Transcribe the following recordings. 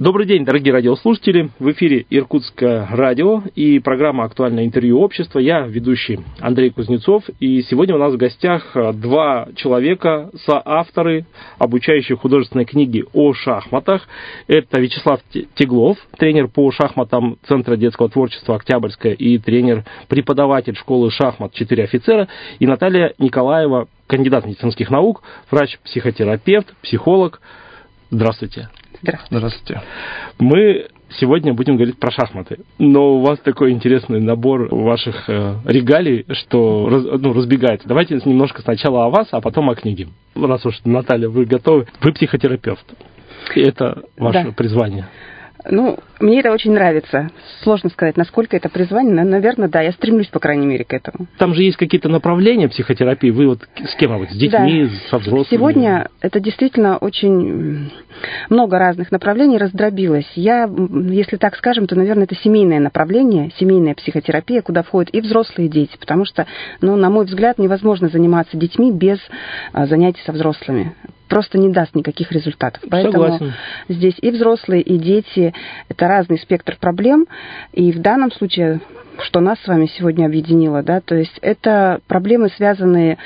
Добрый день, дорогие радиослушатели. В эфире Иркутское радио и программа «Актуальное интервью общества». Я ведущий Андрей Кузнецов. И сегодня у нас в гостях два человека, соавторы обучающей художественной книги о шахматах. Это Вячеслав Теглов, тренер по шахматам Центра детского творчества «Октябрьская» и тренер-преподаватель школы шахмат «4 офицера». И Наталья Николаева, кандидат медицинских наук, врач-психотерапевт, психолог. Здравствуйте. Здравствуйте. Мы сегодня будем говорить про шахматы, но у вас такой интересный набор ваших регалий, что разбегается. Давайте немножко сначала о вас, а потом о книге. Раз уж, Наталья, вы готовы. Вы психотерапевт. И это ваше призвание. Мне это очень нравится. Сложно сказать, насколько это призвание, но, наверное, да, я стремлюсь, по крайней мере, к этому. Там же есть какие-то направления психотерапии. Вы вот с кем? С детьми, со взрослыми? Сегодня это действительно очень много разных направлений раздробилось. Если так скажем, то, наверное, это семейное направление, семейная психотерапия, куда входят и взрослые, и дети. Потому что, на мой взгляд, невозможно заниматься детьми без занятий со взрослыми. Просто не даст никаких результатов. Поэтому Согласен. Здесь и взрослые, и дети – это разный спектр проблем. И в данном случае, что нас с вами сегодня объединило, то есть это проблемы, связанные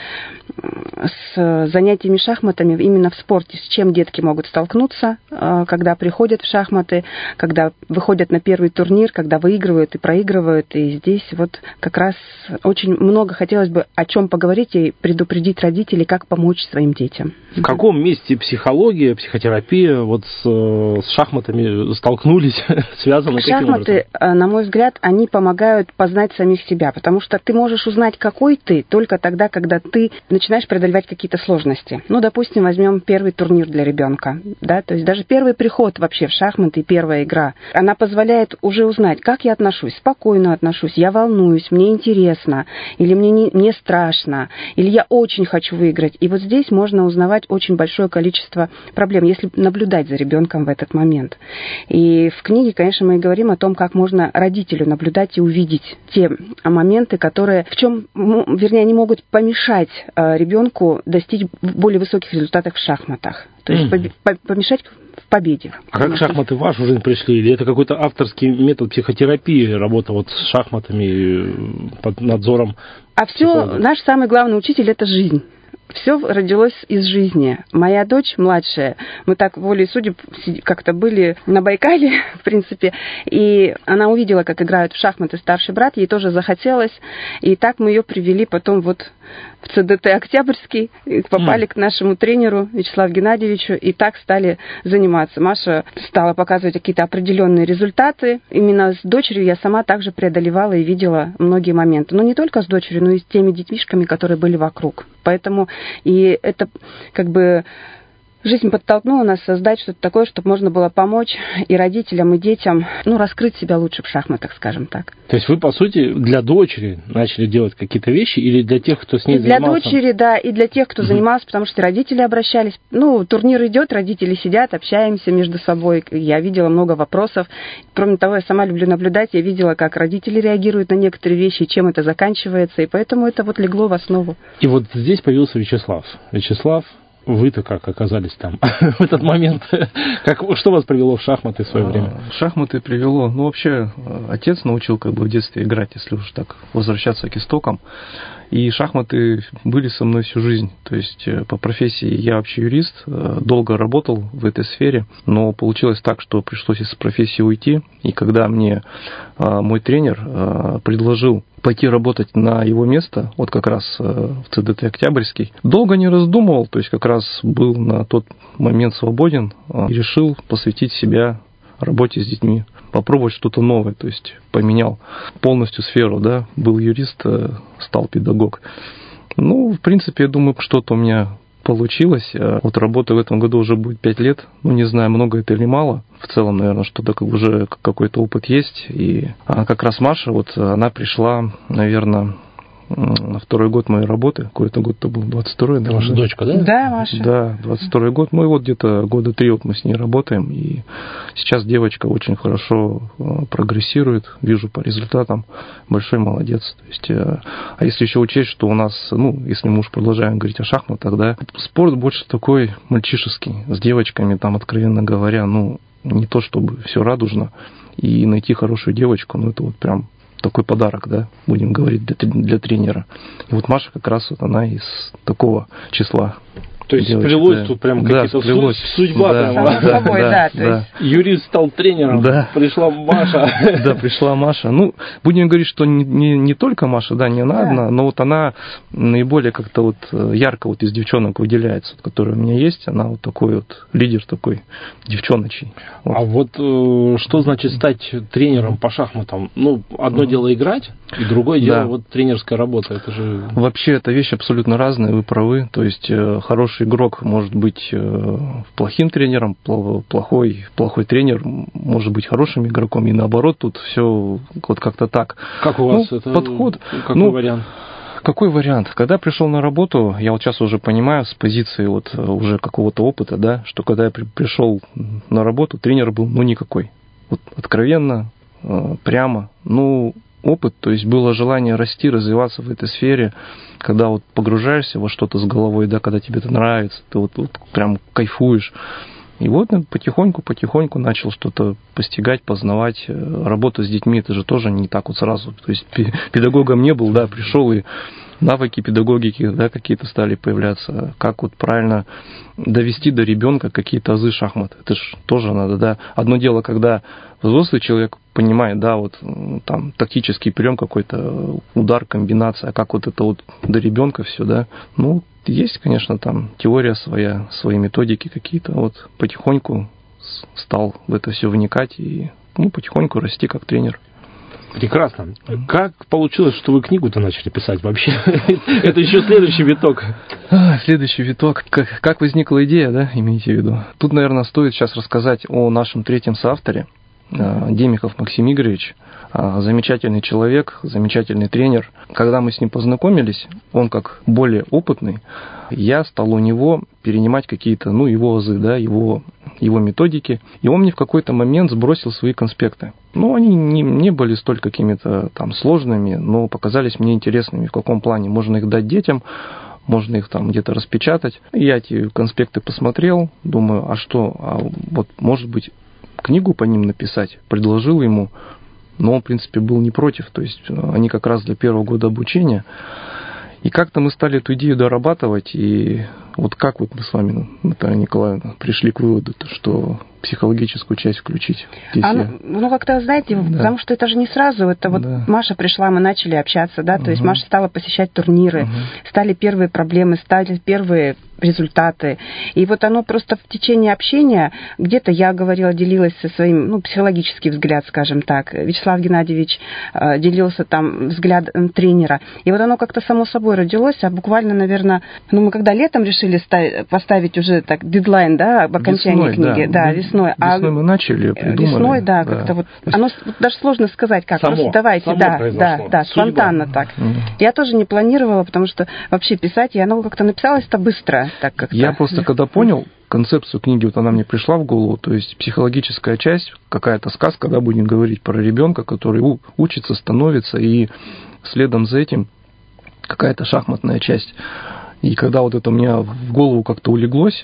с занятиями шахматами именно в спорте, с чем детки могут столкнуться, когда приходят в шахматы, когда выходят на первый турнир, когда выигрывают и проигрывают. И здесь вот как раз очень много хотелось бы о чем поговорить и предупредить родителей, как помочь своим детям. В каком месте психология, психотерапия с шахматами столкнулись, связаны каким образом? Шахматы, на мой взгляд, они помогают познать самих себя, потому что ты можешь узнать, какой ты, только тогда, когда ты начинаешь преодолевать какие-то сложности. Допустим, возьмем первый турнир для ребенка, то есть даже первый приход вообще в шахматы, первая игра, она позволяет уже узнать, как я отношусь, спокойно отношусь, я волнуюсь, мне интересно, или мне страшно, или я очень хочу выиграть. И вот здесь можно узнавать очень большое количество проблем, если наблюдать за ребенком в этот момент. И в книге, конечно, мы и говорим о том, как можно родителю наблюдать и увидеть те моменты, которые они могут помешать ребенку достичь более высоких результатов в шахматах. То есть помешать в победе. А как шахматы в вашу жизнь пришли? Или это какой-то авторский метод психотерапии, работа с шахматами под надзором? Все, наш самый главный учитель – это жизнь. Все родилось из жизни. Моя дочь младшая, мы так волей судеб как-то были на Байкале, в принципе, и она увидела, как играют в шахматы старший брат, ей тоже захотелось, и так мы ее привели потом в ЦДТ «Октябрьский», попали к нашему тренеру Вячеславу Геннадьевичу, и так стали заниматься. Маша стала показывать какие-то определенные результаты. Именно с дочерью я сама также преодолевала и видела многие моменты. Но не только с дочерью, но и с теми детишками, которые были вокруг. Поэтому и это жизнь подтолкнула нас создать что-то такое, чтобы можно было помочь и родителям, и детям, раскрыть себя лучше в шахматах, скажем так. То есть вы, по сути, для дочери начали делать какие-то вещи или для тех, кто с ней занимался? Для дочери, да, и для тех, кто занимался, потому что родители обращались. Турнир идет, родители сидят, общаемся между собой. Я видела много вопросов. Кроме того, я сама люблю наблюдать. Я видела, как родители реагируют на некоторые вещи, чем это заканчивается. И поэтому это легло в основу. И вот здесь появился Вячеслав. Вячеслав, вы-то как оказались там в этот момент? Что вас привело в шахматы в свое время? Шахматы привело... вообще, отец научил в детстве играть, если уж так возвращаться к истокам. И шахматы были со мной всю жизнь. То есть по профессии я вообще юрист, долго работал в этой сфере, но получилось так, что пришлось из профессии уйти. И когда мне мой тренер предложил пойти работать на его место, как раз в ЦДТ «Октябрьский», долго не раздумывал, то есть как раз был на тот момент свободен и решил посвятить себя работе с детьми, попробовать что-то новое, то есть поменял полностью сферу, был юрист, стал педагог. В принципе, я думаю, что-то у меня получилось. Работы в этом году уже будет 5 лет. Не знаю, много это или мало. В целом, наверное, что-то уже какой-то опыт есть. И как раз Маша, она пришла, наверное, на второй год моей работы. Какой-то год-то был 22-й. Это ваша дочка, да? Да, Маша. Да, 22-й год. Где-то года 3 мы с ней работаем. И сейчас девочка очень хорошо прогрессирует. Вижу по результатам. Большой молодец. То есть, а если еще учесть, что у нас, если мы уж продолжаем говорить о шахматах, спорт больше такой мальчишеский. С девочками, откровенно говоря, не то чтобы все радужно. И найти хорошую девочку, ну, это вот прям такой подарок, да, будем говорить, для тренера. И вот Маша как раз вот она из такого числа. То есть девочек, сплелось да. тут прям да, какие-то сплелось. судьба. Да, прям. Само собой, да. То есть... Юрист стал тренером, да. Пришла Маша. Да, пришла Маша. Ну, будем говорить, что не только Маша, да, не она одна, но вот она наиболее как-то вот ярко вот из девчонок выделяется, вот, которая у меня есть. Она вот такой вот лидер такой девчоночий. Вот. А вот что значит стать тренером по шахматам? Ну, одно дело играть, и другое дело вот тренерская работа. Это же... Вообще, это вещи абсолютно разные, вы правы. То есть, хороший игрок может быть плохим тренером, плохой тренер может быть хорошим игроком, и наоборот, тут все вот как-то так. Как у вас это подход? Какой вариант? Какой вариант? Когда пришел на работу, я вот сейчас уже понимаю с позиции вот уже какого-то опыта, да, что когда я пришел на работу, тренер был никакой. Вот откровенно, прямо, опыт, то есть было желание расти, развиваться в этой сфере, когда вот погружаешься во что-то с головой, да, когда тебе это нравится, ты вот прям кайфуешь. И вот потихоньку начал что-то постигать, познавать. Работа с детьми, это же тоже не так вот сразу. То есть педагогом не был, да, пришел, и навыки педагогики, да, какие-то стали появляться. Как вот правильно довести до ребенка какие-то азы шахмат. Это же тоже надо, да. Одно дело, когда взрослый человек понимает, да, вот там тактический прием какой-то, удар, комбинация, а как вот это вот до ребенка все, да. Есть, конечно, там теория своя, свои методики какие-то. Вот потихоньку стал в это все вникать и потихоньку расти как тренер. Прекрасно. Как получилось, что вы книгу-то начали писать вообще? Это еще следующий виток. Следующий виток. Как возникла идея, да, имеете в виду? Тут, наверное, стоит сейчас рассказать о нашем третьем соавторе, Демихов Максим Игоревич. Замечательный человек, замечательный тренер. Когда мы с ним познакомились, он как более опытный, я стал у него перенимать какие-то, его азы, да, его методики. И он мне в какой-то момент сбросил свои конспекты. Они не были столь какими-то там сложными, но показались мне интересными. В каком плане? Можно их дать детям, можно их там где-то распечатать. Я эти конспекты посмотрел, думаю, вот может быть книгу по ним написать. Предложил ему. Но он, в принципе, был не против. То есть они как раз для первого года обучения. И как-то мы стали эту идею дорабатывать. И вот как вот мы с вами, Наталья Николаевна, пришли к выводу, что психологическую часть включить. Как-то, знаете, потому что это же не сразу. Это вот Маша пришла, мы начали общаться, да, то есть Маша стала посещать турниры, стали первые проблемы, стали первые результаты. И вот оно просто в течение общения, где-то я говорила, делилась со своим, психологический взгляд, скажем так. Вячеслав Геннадьевич делился там взглядом тренера. И вот оно как-то само собой родилось, а буквально, наверное, мы когда летом решили поставить уже так дедлайн, да, об окончании книги. Да, весной. Весной мы начали, придумали. Весной, да, как-то вот. Оно даже сложно сказать, как. Просто давайте, да, спонтанно так. Я тоже не планировала, потому что вообще писать, и оно как-то написалось-то быстро. Так как-то. Я просто когда понял концепцию книги, вот она мне пришла в голову, то есть психологическая часть, какая-то сказка, да, будем говорить про ребенка, который учится, становится, и следом за этим какая-то шахматная часть. И когда вот это у меня в голову как-то улеглось,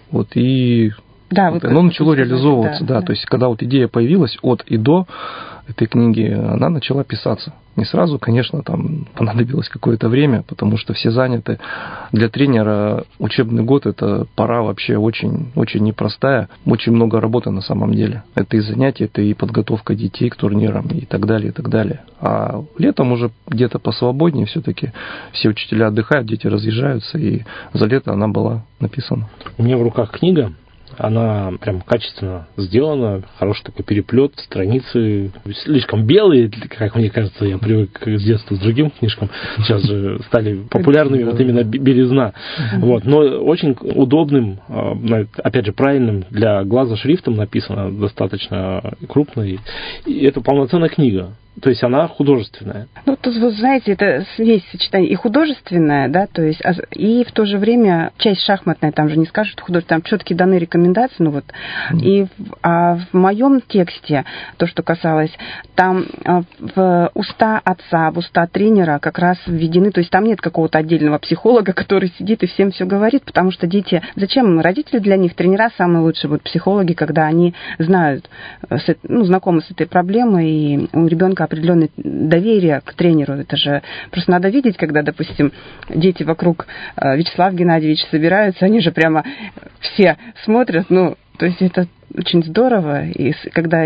оно начало реализовываться, да. То есть когда вот идея появилась от и до этой книги, она начала писаться. Не сразу, конечно, там понадобилось какое-то время, потому что все заняты. Для тренера учебный год – это пора вообще очень, очень непростая, очень много работы на самом деле. Это и занятия, это и подготовка детей к турнирам и так далее, и так далее. А летом уже где-то посвободнее все-таки все учителя отдыхают, дети разъезжаются, и за лето она была написана. У меня в руках книга. Она прям качественно сделана, хороший такой переплет, страницы слишком белые, как мне кажется, я привык с детства к другим книжкам, сейчас же стали популярными вот именно белизна, но очень удобным, опять же правильным для глаза шрифтом написано, достаточно крупный, и это полноценная книга. То есть она художественная. Ну, тут, вы знаете, это есть сочетание и художественное, да, то есть, и в то же время часть шахматная, там же не скажут художественная, там четкие даны рекомендации, ну вот. А в моем тексте, то, что касалось, там в уста отца, в уста тренера как раз введены, то есть там нет какого-то отдельного психолога, который сидит и всем все говорит, потому что дети, зачем родители для них, тренера самые лучшие будут психологи, когда они знают, знакомы с этой проблемой, и у ребенка определенное доверие к тренеру. Это же просто надо видеть, когда, допустим, дети вокруг Вячеслава Геннадьевича собираются, они же прямо все смотрят, то есть это очень здорово, и когда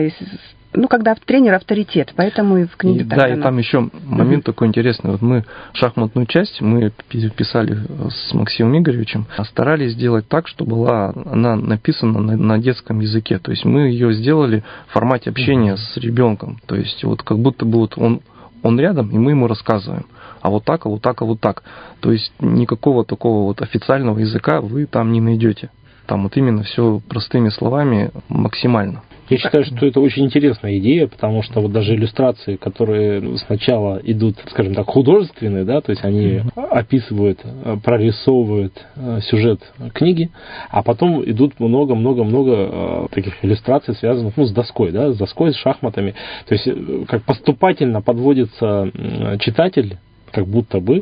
тренер авторитет, поэтому и в книге так. Да, и там еще момент такой интересный. Вот мы шахматную часть мы писали с Максимом Игоревичем, старались сделать так, чтобы она написана на детском языке. То есть мы ее сделали в формате общения с ребенком. То есть вот как будто бы вот он рядом, и мы ему рассказываем. А вот так, а вот так, а вот так. То есть никакого такого вот официального языка вы там не найдете. Там вот именно все простыми словами максимально. Я считаю, что это очень интересная идея, потому что вот даже иллюстрации, которые сначала идут, скажем так, художественные, да, то есть они описывают, прорисовывают сюжет книги, а потом идут много-много-много таких иллюстраций, связанных с доской, да, с доской, с шахматами. То есть как поступательно подводится читатель, как будто бы,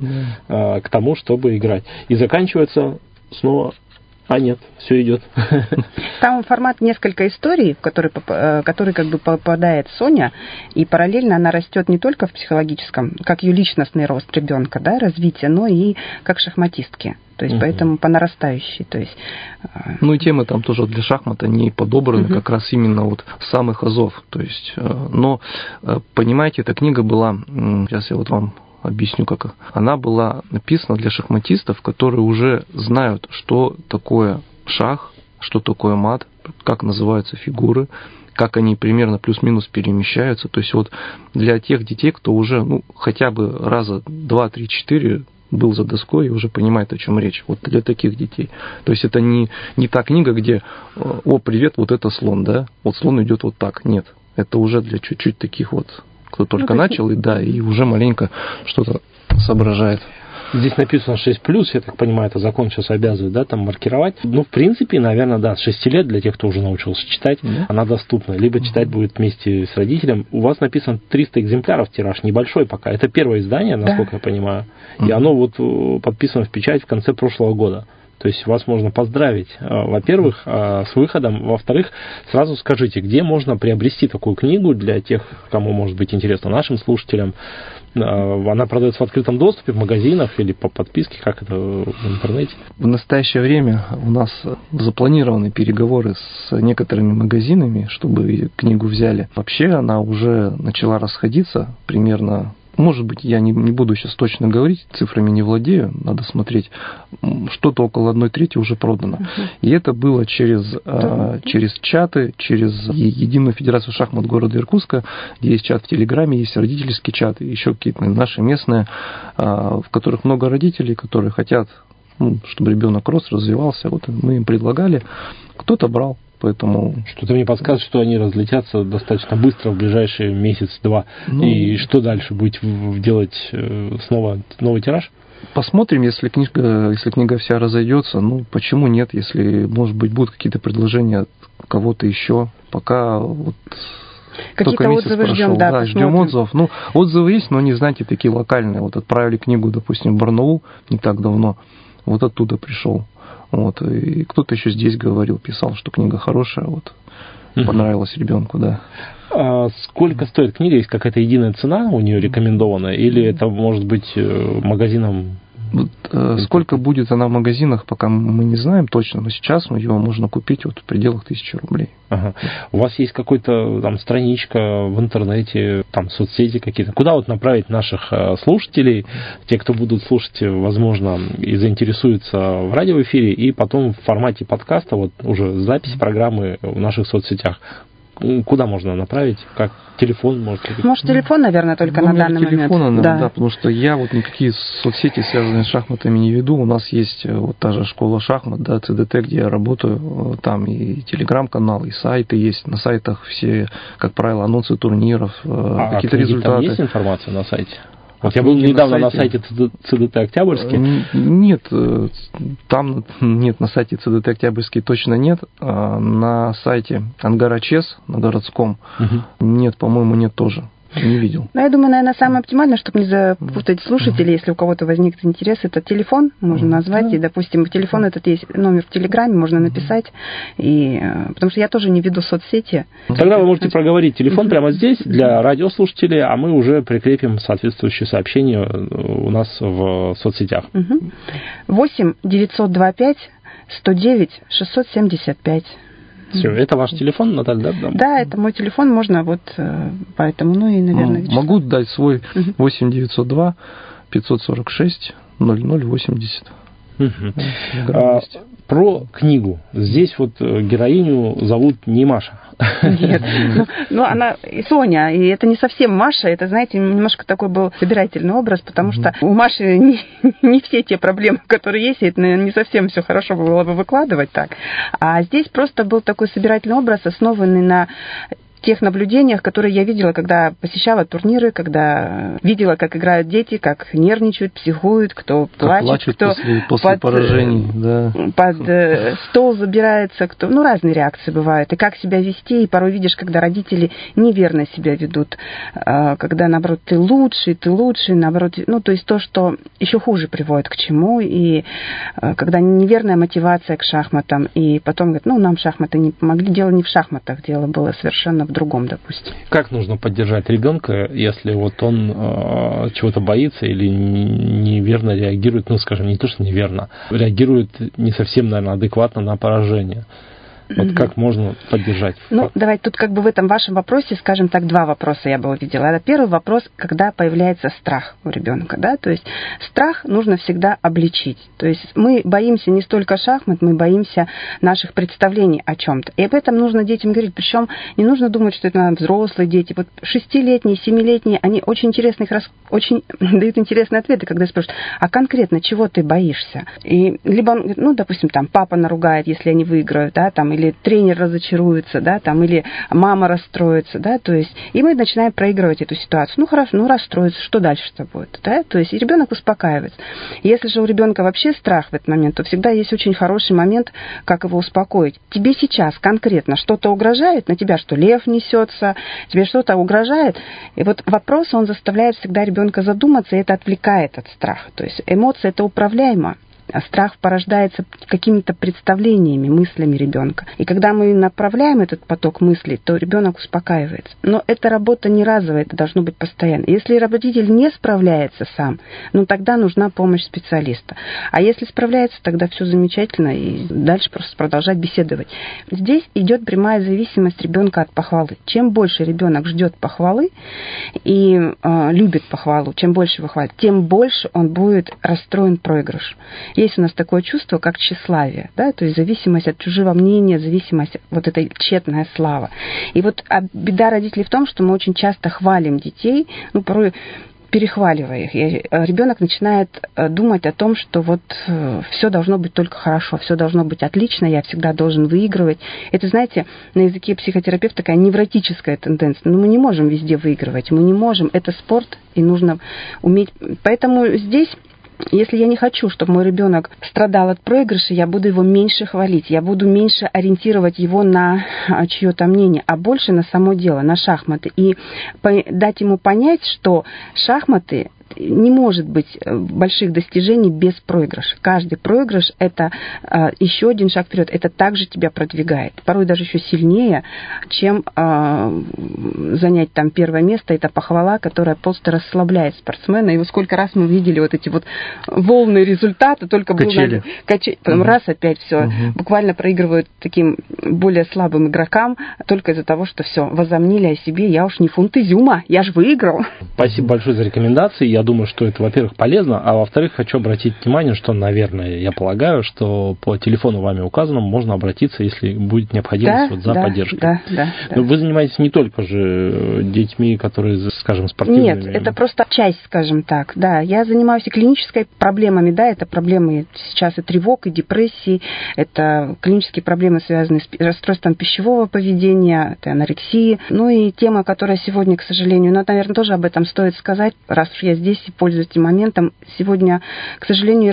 к тому, чтобы играть. И заканчивается снова... А нет, все идет. Там формат несколько историй, в который как бы попадает Соня, и параллельно она растет не только в психологическом, как ее личностный рост ребенка, да, развитие, но и как шахматистки. То есть, поэтому по нарастающей. То есть... и темы там тоже для шахмата не подобраны, как раз именно вот с самых азов. То есть, но, понимаете, эта книга была, сейчас я вот вам объясню, как она была написана для шахматистов, которые уже знают, что такое шах, что такое мат, как называются фигуры, как они примерно плюс-минус перемещаются. То есть вот для тех детей, кто уже хотя бы раза 2, 3, 4 был за доской и уже понимает, о чем речь. Вот для таких детей. То есть это не та книга, где «О, привет, вот это слон», да? Вот слон идет вот так. Нет. Это уже для чуть-чуть таких вот, кто только начал, и уже маленько что-то соображает. Здесь написано 6+, я так понимаю, это закон сейчас обязывает, да, там маркировать. В принципе, наверное, да, с 6 лет для тех, кто уже научился читать, она доступна. Либо читать будет вместе с родителем. У вас написано 300 экземпляров тираж, небольшой пока. Это первое издание, насколько я понимаю. И оно вот подписано в печать в конце прошлого года. То есть вас можно поздравить, во-первых, с выходом. Во-вторых, сразу скажите, где можно приобрести такую книгу для тех, кому может быть интересно, нашим слушателям. Она продается в открытом доступе, в магазинах или по подписке, как это в интернете? В настоящее время у нас запланированы переговоры с некоторыми магазинами, чтобы книгу взяли. Вообще она уже начала расходиться примерно. Может быть, я не буду сейчас точно говорить, цифрами не владею, надо смотреть. Что-то около 1/3 уже продано. И это было через чаты, через Единую Федерацию шахмат города Иркутска, где есть чат в Телеграме, есть родительский чат, и еще какие-то наши местные, в которых много родителей, которые хотят, чтобы ребенок рос, развивался. Вот мы им предлагали, кто-то брал. Поэтому... Что-то мне подсказывает, что они разлетятся достаточно быстро в ближайшие месяц-два. И что дальше? Будете делать снова новый тираж? Посмотрим, если книга вся разойдется. Почему нет? Если, может быть, будут какие-то предложения от кого-то еще. Пока вот... Какие-то отзывы ждем, да, ждем отзывов. Отзывы есть, но не, знаете, такие локальные. Вот отправили книгу, допустим, в Барнаул не так давно. Вот оттуда пришел. Вот, и кто-то еще здесь говорил, писал, что книга хорошая, понравилась ребенку, да. А сколько стоит книга? Есть какая-то единая цена у нее рекомендованная? Или это может быть магазином? Сколько будет она в магазинах, пока мы не знаем точно, но сейчас ее можно купить в пределах 1000 рублей. Ага. У вас есть какой-то там страничка в интернете, там соцсети какие-то? Куда направить наших слушателей, те, кто будут слушать, возможно, и заинтересуются в радиоэфире, и потом в формате подкаста, уже запись программы в наших соцсетях? куда можно направить? Как телефон, может быть? Может, телефон, наверное, только на данный момент. Телефон, да, потому что я вот никакие соцсети, связанные с шахматами, не веду. У нас есть вот та же школа шахмат, да, ЦДТ, где я работаю. Там и телеграм-канал, и сайты есть. На сайтах все, как правило, анонсы турниров, какие-то результаты. Там есть информация на сайте? Вот я был недавно на сайте ЦДТ Октябрьский. Нет, там нет, на сайте ЦДТ Октябрьский точно нет. А на сайте Ангара ЧЕС на городском нет, по-моему, нет тоже. Не видел. Ну, я думаю, наверное, самое оптимальное, чтобы не запутать слушателей, если у кого-то возникнет интерес, это телефон можно назвать. И, допустим, телефон этот есть, номер в Телеграме, можно написать. И, потому что я тоже не веду соцсети. Тогда вы можете проговорить телефон прямо здесь для радиослушателей, а мы уже прикрепим соответствующие сообщения у нас в соцсетях. 8-925-109-675. Все, это ваш телефон, Наталья, да? Да, это мой телефон, можно вот поэтому, ну и, наверное... Могу дать свой 8 902 546 0080. Про книгу. Здесь вот героиню зовут не Маша. Нет. Ну, она Соня, и это не совсем Маша, это, знаете, немножко такой был собирательный образ, потому что у Маши не все те проблемы, которые есть, и это, наверное, не совсем все хорошо было бы выкладывать так. А здесь просто был такой собирательный образ, основанный на тех наблюдениях, которые я видела, когда посещала турниры, когда видела, как играют дети, как нервничают, психуют, кто плачет, кто после поражений, да. под стол забирается, кто, ну, разные реакции бывают, и как себя вести, и порой видишь, когда родители неверно себя ведут, когда, наоборот, ты лучший, наоборот, ну, то есть то, что еще хуже приводит к чему, и когда неверная мотивация к шахматам, и потом говорят, ну, нам шахматы не помогли, дело не в шахматах, дело было совершенно в другом, допустим. Как нужно поддержать ребенка, если вот он чего-то боится или неверно реагирует, ну, скажем, не то, что неверно, реагирует не совсем, наверное, адекватно на поражение? Вот как можно поддержать? Ну, давайте тут как бы в этом вашем вопросе, скажем так, два вопроса я бы увидела. Первый вопрос, когда появляется страх у ребенка, да, то есть страх нужно всегда обличить. То есть мы боимся не столько шахмат, мы боимся наших представлений о чем-то. И об этом нужно детям говорить. Причем не нужно думать, что это взрослые дети. Вот 6-летние, 7-летние, они очень очень дают интересные ответы, когда спрашивают, а конкретно чего ты боишься? И либо, ну, допустим, там папа наругает, если они выиграют, да, там, или тренер разочаруется, да, там, или мама расстроится, да, то есть, и мы начинаем проигрывать эту ситуацию. Ну, хорошо, ну, расстроится, что дальше-то будет, да, то есть, и ребенок успокаивается. Если же у ребенка вообще страх в этот момент, то всегда есть очень хороший момент, как его успокоить. Тебе сейчас конкретно что-то угрожает, на тебя что, лев несется, тебе что-то угрожает, и вот вопрос, он заставляет всегда ребенка задуматься, и это отвлекает от страха, то есть, эмоция это управляемо. А страх порождается какими-то представлениями, мыслями ребенка. И когда мы направляем этот поток мыслей, то ребенок успокаивается. Но эта работа не разовая, это должно быть постоянно. Если родитель не справляется сам, ну тогда нужна помощь специалиста. А если справляется, тогда все замечательно, и дальше просто продолжать беседовать. Здесь идет прямая зависимость ребенка от похвалы. Чем больше ребенок ждет похвалы и любит похвалу, чем больше его хвалят, тем больше он будет расстроен проигрыш. Есть у нас такое чувство, как тщеславие, да, то есть зависимость от чужого мнения, зависимость, вот эта тщетная слава. И вот беда родителей в том, что мы очень часто хвалим детей, ну, порой перехваливая их. И ребенок начинает думать о том, что вот все должно быть только хорошо, все должно быть отлично, я всегда должен выигрывать. Это, знаете, на языке психотерапевта такая невротическая тенденция. Но мы не можем везде выигрывать, мы не можем. Это спорт, и нужно уметь. Поэтому здесь... Если я не хочу, чтобы мой ребенок страдал от проигрыша, я буду его меньше хвалить, я буду меньше ориентировать его на чье-то мнение, а больше на само дело, на шахматы. И дать ему понять, что шахматы не может быть больших достижений без проигрыша. Каждый проигрыш – это еще один шаг вперед. Это также тебя продвигает. Порой даже еще сильнее, чем занять там первое место. Это похвала, которая просто расслабляет спортсмена. И вот сколько раз мы видели вот эти вот волны результата, только качели. Потом раз опять все. Буквально проигрывают таким более слабым игрокам только из-за того, что все, возомнили о себе. Я уж не фунт изюма, я же выиграл. Спасибо большое за рекомендации. Я думаю, что это, во-первых, полезно, а во-вторых, хочу обратить внимание, что, наверное, я полагаю, что по телефону вами указанному можно обратиться, если будет необходимость за поддержкой. Да. Но вы занимаетесь не только же детьми, которые, скажем, спортивными... Нет, это просто часть, скажем так, да. Я занимаюсь и клинической проблемами, да, это проблемы сейчас и тревог, и депрессии, это клинические проблемы, связанные с расстройством пищевого поведения, это анорексии. Ну и тема, которая сегодня, к сожалению, наверное, тоже об этом стоит сказать, раз уж я здесь и пользуюсь этим моментом. Сегодня, к сожалению,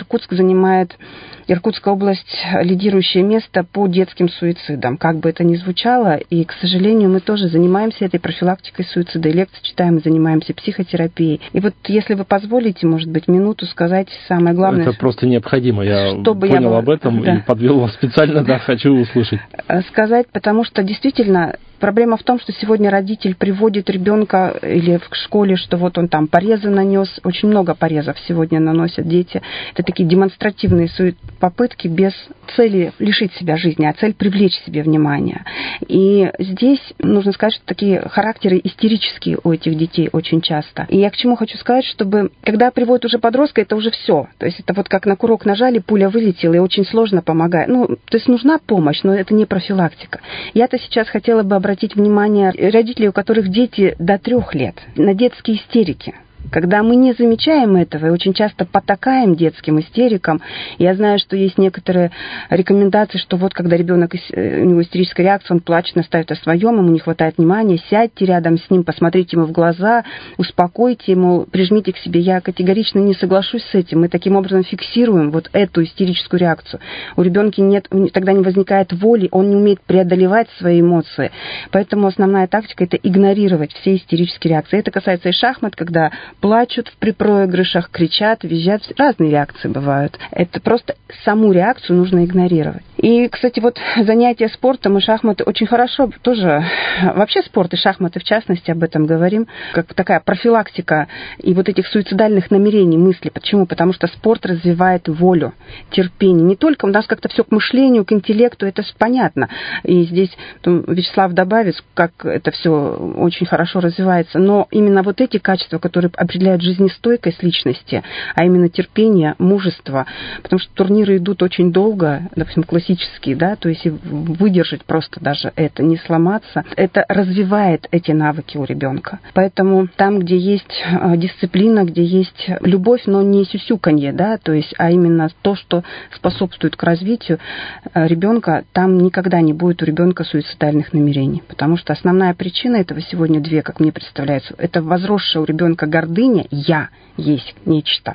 Иркутская область лидирующее место по детским суицидам. Как бы это ни звучало, и, к сожалению, мы тоже занимаемся этой профилактикой суицида, и лекции читаем, и занимаемся психотерапией. И вот, если вы позволите, может быть, минуту сказать самое главное. Это просто необходимо. Я понял об этом и подвел вас специально, хочу услышать. Сказать, потому что действительно проблема в том, что сегодня родитель приводит ребенка или в школе, что вот он там порезы нанес. Очень много порезов сегодня наносят дети. Это такие демонстративные попытки без цели лишить себя жизни, а цель привлечь себе внимание. И здесь нужно сказать, что такие характеры истерические у этих детей очень часто. И я к чему хочу сказать, чтобы когда приводят уже подростка, это уже все. То есть это вот как на курок нажали, пуля вылетела, и очень сложно помогать. То есть нужна помощь, но это не профилактика. Я-то сейчас хотела бы обратить внимание родителей, у которых дети до 3 лет, на детские истерики. Когда мы не замечаем этого и очень часто потакаем детским истерикам, я знаю, что есть некоторые рекомендации, что вот когда ребенок, у него истерическая реакция, он плачет, настаивает о своем, ему не хватает внимания, сядьте рядом с ним, посмотрите ему в глаза, успокойте ему, прижмите к себе. Я категорично не соглашусь с этим. Мы таким образом фиксируем вот эту истерическую реакцию. У ребенка тогда не возникает воли, он не умеет преодолевать свои эмоции. Поэтому основная тактика – это игнорировать все истерические реакции. Это касается и шахмат, когда плачут при проигрышах, кричат, визжат. Разные реакции бывают. Это просто саму реакцию нужно игнорировать. И, кстати, вот занятия спортом и шахматы очень хорошо тоже... Вообще спорт и шахматы, в частности, об этом говорим, как такая профилактика и вот этих суицидальных намерений, мыслей. Почему? Потому что спорт развивает волю, терпение. Не только у нас как-то все к мышлению, к интеллекту, это понятно. И здесь Вячеслав добавит, как это все очень хорошо развивается. Но именно вот эти качества, которые определяют жизнестойкость личности, а именно терпение, мужество, потому что турниры идут очень долго, допустим, классические, да, то есть выдержать просто даже это, не сломаться, это развивает эти навыки у ребенка. Поэтому там, где есть дисциплина, где есть любовь, но не сюсюканье, да, то есть, а именно то, что способствует к развитию ребенка, там никогда не будет у ребенка суицидальных намерений, потому что основная причина этого сегодня 2, как мне представляется, это возросшая у ребенка гордыня, я есть нечто.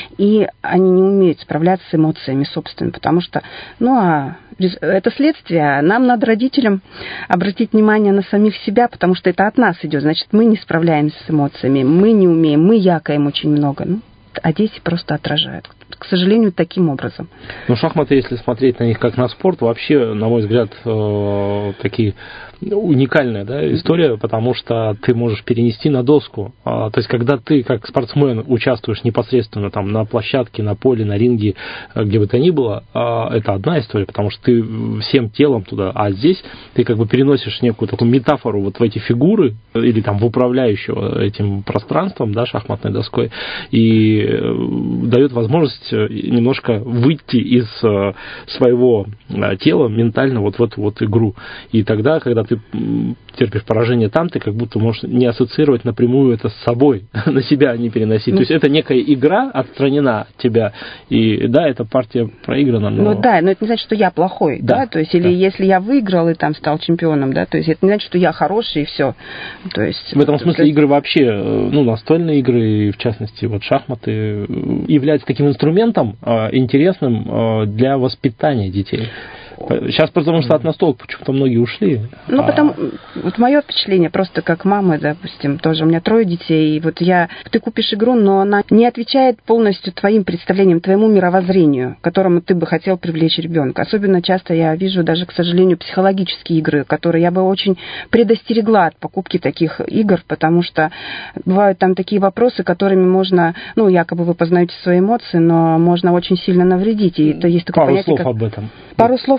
И они не умеют справляться с эмоциями собственными, потому что, это следствие. Нам надо, родителям, обратить внимание на самих себя, потому что это от нас идет. Значит, мы не справляемся с эмоциями, мы не умеем, мы якаем очень много. А дети просто отражают. К сожалению, таким образом. Шахматы, если смотреть на них как на спорт, вообще, на мой взгляд, такие уникальная история, потому что ты можешь перенести на доску. То есть, когда ты как спортсмен участвуешь непосредственно там на площадке, на поле, на ринге, где бы то ни было, это одна история, потому что ты всем телом туда, а здесь ты как бы переносишь некую такую метафору вот в эти фигуры или там в управляющего этим пространством, шахматной доской, и дает возможность немножко выйти из своего тела ментально вот в эту вот игру. И тогда, когда ты терпишь поражение там, ты как будто можешь не ассоциировать напрямую это с собой, на себя не переносить. То есть это некая игра отстранена от тебя, и эта партия проиграна. Но это не значит, что я плохой, то есть, или если я выиграл и там стал чемпионом, то есть это не значит, что я хороший и все. То есть, в этом смысле игры вообще, настольные игры, в частности, вот шахматы, являются таким инструментом интересным для воспитания детей. Сейчас, потому что от настолок почему-то многие ушли. Вот мое впечатление, просто как мама, допустим, тоже у меня 3 детей, и вот ты купишь игру, но она не отвечает полностью твоим представлениям, твоему мировоззрению, к которому ты бы хотел привлечь ребенка. Особенно часто я вижу даже, к сожалению, психологические игры, которые я бы очень предостерегла от покупки таких игр, потому что бывают там такие вопросы, которыми можно, якобы вы познаете свои эмоции, но можно очень сильно навредить. И это есть такое Пару слов об этом. Пару слов.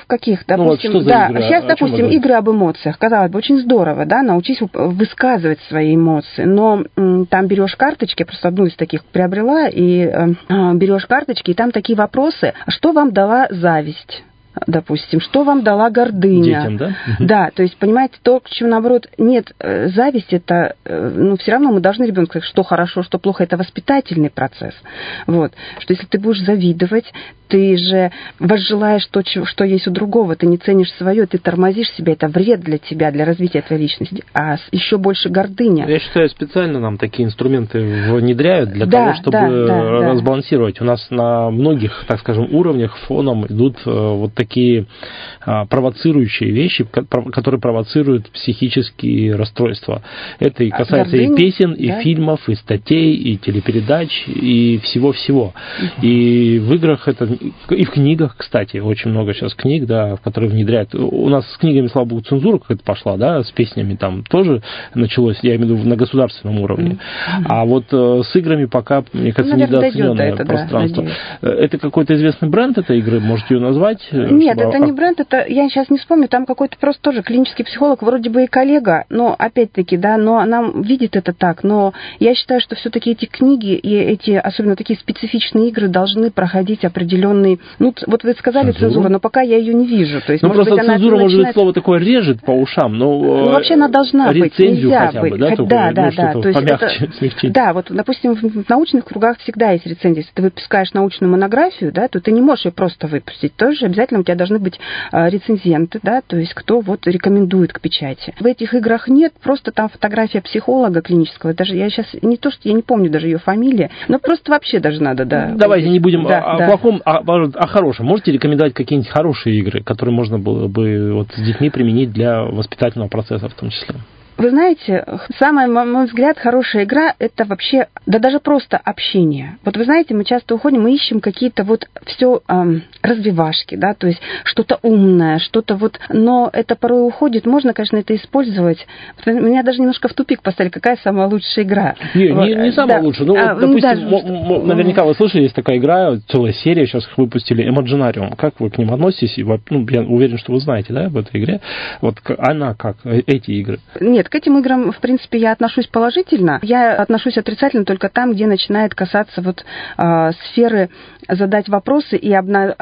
в каких, допустим, вот да, сейчас, допустим, игры об эмоциях, казалось бы, очень здорово, да, научись высказывать свои эмоции, но там берешь карточки, я просто одну из таких приобрела, и берешь карточки, и там такие вопросы, что вам дала зависть? Допустим, что вам дала гордыня. Детям, да? Да, то есть, понимаете, то, к чему, наоборот, нет, зависть, это, все равно мы должны ребенку сказать, что хорошо, что плохо, это воспитательный процесс. Вот, что если ты будешь завидовать, ты же возжелаешь то, что есть у другого, ты не ценишь свое, ты тормозишь себя, это вред для тебя, для развития твоей личности, а еще больше гордыня. Я считаю, специально нам такие инструменты внедряют для того, чтобы разбалансировать. У нас на многих, так скажем, уровнях фоном идут вот такие провоцирующие вещи, которые провоцируют психические расстройства. Это и касается и песен, и фильмов, и статей, и телепередач, и всего-всего. И в играх это, и в книгах, кстати, очень много сейчас книг, да, в которые внедряют. У нас с книгами, слава богу, цензура какая-то пошла, да, с песнями там тоже началось, я имею в виду на государственном уровне. А вот с играми пока, мне кажется, недооцененное пространство. Да, это какой-то известный бренд этой игры, можете ее назвать? Нет, это не бренд, это, я сейчас не вспомню, там какой-то просто тоже клинический психолог, вроде бы и коллега, но опять-таки, да, но она видит это так, но я считаю, что все-таки эти книги и эти, особенно такие специфичные игры должны проходить определенный, ну, вот вы сказали цензура, но пока я ее не вижу. То есть, ну, просто быть, цензура, может быть, слово такое режет по ушам, но ну, вообще она должна быть, нельзя хотя бы, быть. Да, то есть это, смягчить. Да, вот, допустим, в научных кругах всегда есть рецензия. Если ты выпускаешь научную монографию, да, то ты не можешь ее просто выпустить. Тоже обязательно у тебя должны быть рецензенты, да, то есть кто вот рекомендует к печати. В этих играх нет, просто там фотография психолога клинического, даже я сейчас не то, что я не помню даже ее фамилии, но просто вообще даже надо, да. Давайте не будем о плохом, о хорошем. Можете рекомендовать какие-нибудь хорошие игры, которые можно было бы вот с детьми применить для воспитательного процесса в том числе? Вы знаете, самая, на мой взгляд, хорошая игра – это вообще, да даже просто общение. Вот вы знаете, мы часто уходим, мы ищем какие-то вот все развивашки, да, то есть что-то умное, что-то вот, но это порой уходит. Можно, конечно, это использовать. Меня даже немножко в тупик поставили, какая самая лучшая игра. Не самая лучшая. Ну, допустим, наверняка вы слышали, есть такая игра, целая серия, сейчас их выпустили, Imaginarium. Как вы к ним относитесь? Ну, я уверен, что вы знаете, да, об этой игре. Вот она как, эти игры? Нет, к этим играм, в принципе, я отношусь положительно. Я отношусь отрицательно только там, где начинает касаться вот сферы задать вопросы и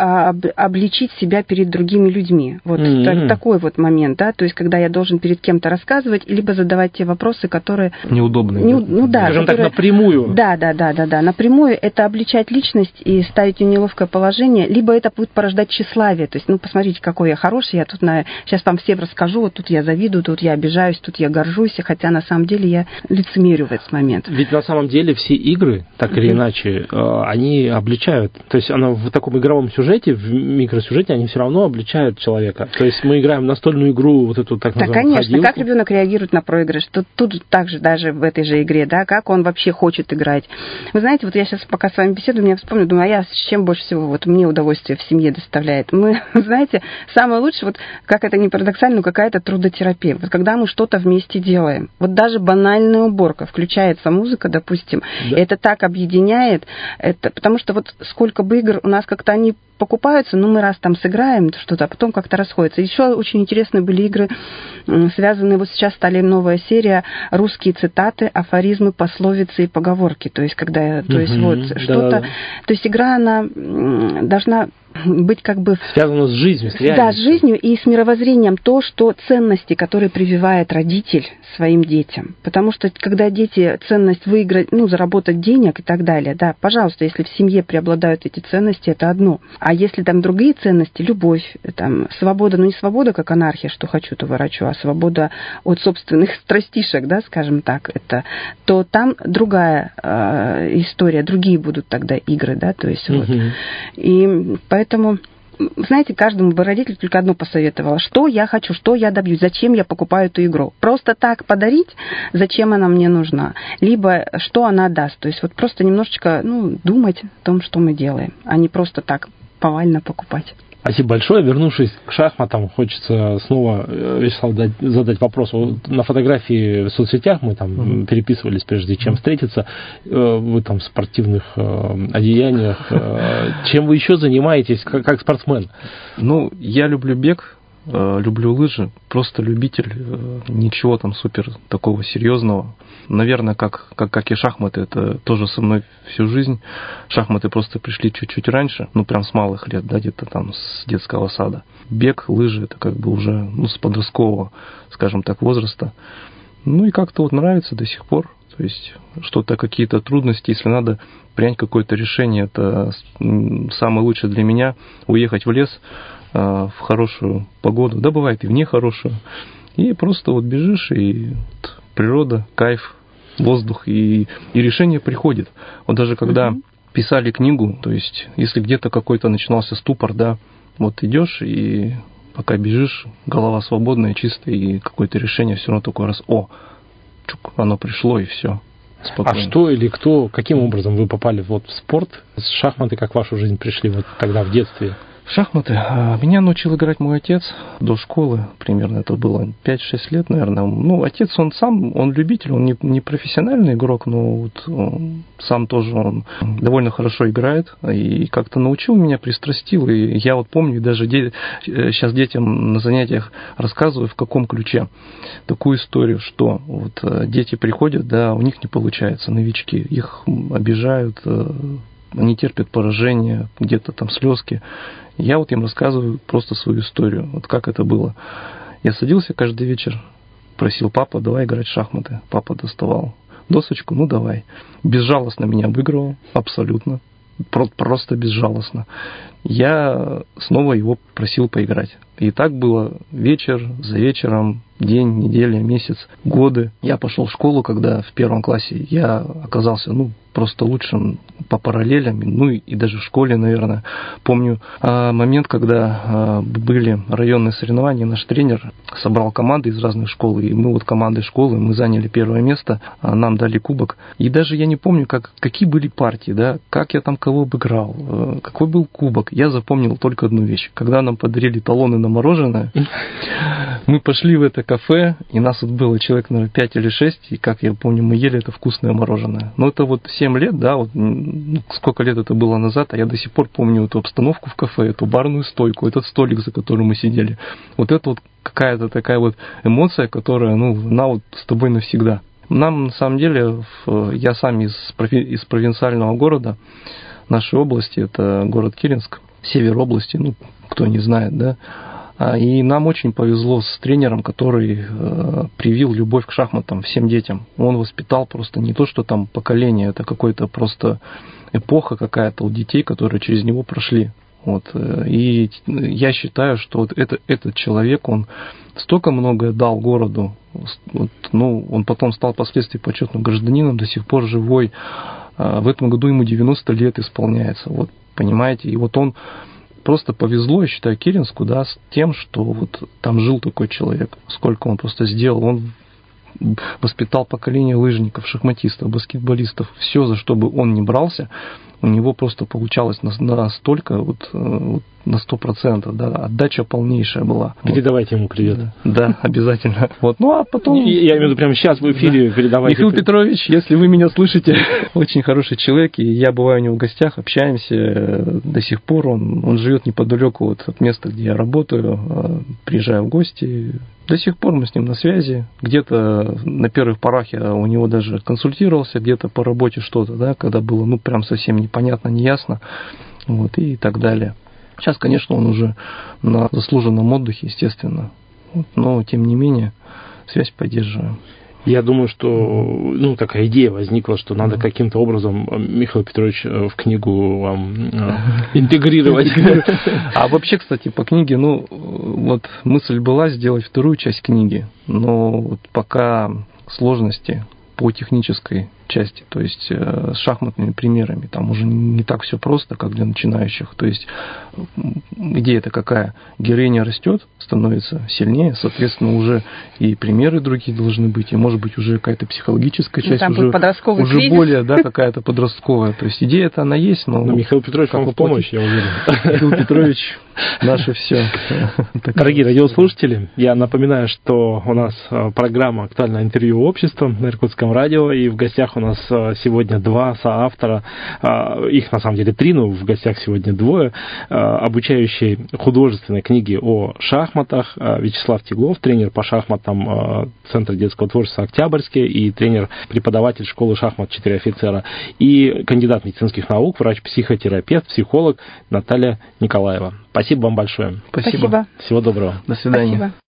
обличить себя перед другими людьми. Вот такой вот момент, да, то есть когда я должен перед кем-то рассказывать, либо задавать те вопросы, которые... Неудобные. Ну да. Скажем так, напрямую. Да. Напрямую это обличать личность и ставить ее в неловкое положение, либо это будет порождать тщеславие. То есть, ну, посмотрите, какой я хороший, я тут сейчас вам всем расскажу, вот тут я завидую, тут я обижаюсь, тут я горжусь, хотя на самом деле я лицемерю в этот момент. Ведь на самом деле все игры, так или иначе, они обличают. То есть она в таком игровом сюжете, в микросюжете, они все равно обличают человека. То есть мы играем в настольную игру, вот эту так называемую конечно, ходилку. Как ребенок реагирует на проигрыш? Тут также даже в этой же игре, да, как он вообще хочет играть. Вы знаете, вот я сейчас пока с вами беседую, меня вспомню, думаю, а я с чем больше всего вот мне удовольствие в семье доставляет? Мы, знаете, самое лучшее, вот как это ни парадоксально, но какая-то трудотерапия. Вот когда мы что-то вместе делаем. Вот даже банальная уборка, включается музыка, допустим, да. Это так объединяет, это, потому что вот сколько бы игр у нас как-то они покупаются, ну, мы раз там сыграем что-то, а потом как-то расходятся. Еще очень интересные были игры, связанные, вот сейчас стали новая серия, русские цитаты, афоризмы, пословицы и поговорки. То есть, когда, то есть, вот, что-то... Да. То есть, игра, она должна быть как бы... Связано с жизнью, с реальностью. Да, с жизнью и с мировоззрением, то, что ценности, которые прививает родитель своим детям. Потому что, когда дети ценность выиграть, ну, заработать денег и так далее, да, пожалуйста, если в семье преобладают эти ценности, это одно. А если там другие ценности, любовь, там, свобода, ну, не свобода, как анархия, что хочу, то ворочу, а свобода от собственных страстишек, да, скажем так, это, то там другая история, другие будут тогда игры, да, то есть вот. И поэтому, знаете, каждому бы родитель только одно посоветовала. Что я хочу, что я добьюсь, зачем я покупаю эту игру. Просто так подарить, зачем она мне нужна. Либо что она даст. То есть вот просто немножечко, ну, думать о том, что мы делаем, а не просто так повально покупать. Спасибо большое. Вернувшись к шахматам, хочется снова, Вячеслав, задать вопрос. Вот на фотографии в соцсетях мы там переписывались, прежде чем встретиться. Вы там в спортивных одеяниях. Чем вы еще занимаетесь как спортсмен? Ну, я люблю бег, люблю лыжи, просто любитель, ничего там супер такого серьезного. Наверное, как и шахматы, это тоже со мной всю жизнь. Шахматы просто пришли чуть-чуть раньше, ну прям с малых лет, да, где-то там с детского сада. Бег, лыжи, это как бы уже, ну, с подросткового, скажем так, возраста. Ну и как-то вот нравится до сих пор. То есть что-то, какие-то трудности, если надо принять какое-то решение, это самое лучшее для меня, уехать в лес в хорошую погоду, да бывает и в не хорошую, и просто вот бежишь, и вот природа, кайф, воздух, и решение приходит. Вот даже когда писали книгу, то есть если где-то какой-то начинался ступор, да, вот идешь и пока бежишь, голова свободная, чистая, и какое-то решение все равно такой раз, чук, оно пришло, и все. Спокойно. А что или кто, каким образом вы попали вот в спорт? Шахматы как в вашу жизнь пришли вот тогда, в детстве? Шахматы. Меня научил играть мой отец до школы, примерно это было 5-6 лет, наверное. Ну, отец, он сам, он любитель, он не профессиональный игрок, но вот сам тоже он довольно хорошо играет, и как-то научил меня, пристрастил, и я вот помню, даже сейчас детям на занятиях рассказываю, в каком ключе такую историю, что вот дети приходят, да, у них не получается, новички, их обижают, они терпят поражение, где-то там слезки. Я вот им рассказываю просто свою историю, вот как это было. Я садился каждый вечер, просил: папа, давай играть в шахматы. Папа доставал досочку, ну давай. Безжалостно меня обыгрывал, абсолютно, просто безжалостно. Я снова его просил поиграть. И так было вечер за вечером, день, неделя, месяц, годы. Я пошел в школу, когда в 1 классе я оказался, просто лучшим по параллелям, и даже в школе, наверное. Помню момент, когда были районные соревнования, наш тренер собрал команды из разных школ, и мы вот командой школы, мы заняли 1 место, нам дали кубок. И даже я не помню, какие были партии, да, как я там кого обыграл, какой был кубок. Я запомнил только одну вещь. Когда нам подарили талоны на мороженое, мы пошли в это кафе, и нас тут было человек, наверное, 5 или 6, и, как я помню, мы ели это вкусное мороженое. Но это вот 7 лет, да, вот сколько лет это было назад, а я до сих пор помню эту обстановку в кафе, эту барную стойку, этот столик, за которым мы сидели. Вот это вот какая-то такая вот эмоция, которая, она вот с тобой навсегда. Нам, на самом деле, я сам из провинциального города, нашей области, это город Киренск, север области, кто не знает, да. И нам очень повезло с тренером, который привил любовь к шахматам всем детям. Он воспитал просто не то, что там поколение, это какой-то просто эпоха какая-то у детей, которые через него прошли. Вот. И я считаю, что вот этот человек, он столько многое дал городу. Он потом стал впоследствии почетным гражданином, до сих пор живой. В этом году ему 90 лет исполняется. Вот, понимаете? И вот он... Просто повезло, я считаю, Киренску, да, с тем, что вот там жил такой человек. Сколько он просто сделал. Он воспитал поколение лыжников, шахматистов, баскетболистов. Все, за что бы он ни брался, у него просто получалось настолько, на 100%, да, отдача полнейшая была. Передавайте ему привет. Да, обязательно. Вот, а потом... Я имею в виду, прямо сейчас в эфире передавайте. Михаил Петрович, если вы меня слышите, очень хороший человек, и я бываю у него в гостях, общаемся до сих пор. Он живет неподалеку от места, где я работаю, приезжаю в гости. До сих пор мы с ним на связи. Где-то на первых порах я у него даже консультировался, где-то по работе что-то, да, когда было, прям совсем непонятно, неясно, вот, и так далее. Сейчас, конечно, он уже на заслуженном отдыхе, естественно, но, тем не менее, связь поддерживаем. Я думаю, что такая идея возникла, что надо каким-то образом Михаил Петрович в книгу вам интегрировать. А вообще, кстати, по книге, вот мысль была сделать 2-ю часть книги, но вот пока сложности по технической части, то есть с шахматными примерами. Там уже не так все просто, как для начинающих. То есть идея-то какая? Героиня растет, становится сильнее, соответственно, уже и примеры другие должны быть, и, может быть, уже какая-то психологическая часть, там уже кризис. более, да, какая-то подростковая. То есть идея-то она есть, но... Михаил Петрович вам в помощь, я уверен. Михаил Петрович, наше все. Дорогие радиослушатели, я напоминаю, что у нас программа «Актуальное интервью общества» на Иркутском радио, и в гостях у нас сегодня два соавтора, их на самом деле три, но в гостях сегодня двое, обучающие художественной книги о шахматах Вячеслав Теглов, тренер по шахматам Центра детского творчества «Октябрьский» и тренер-преподаватель школы шахмат «Четыре офицера», и кандидат медицинских наук, врач-психотерапевт, психолог Наталья Николаева. Спасибо вам большое. Спасибо. Всего доброго. До свидания. Спасибо.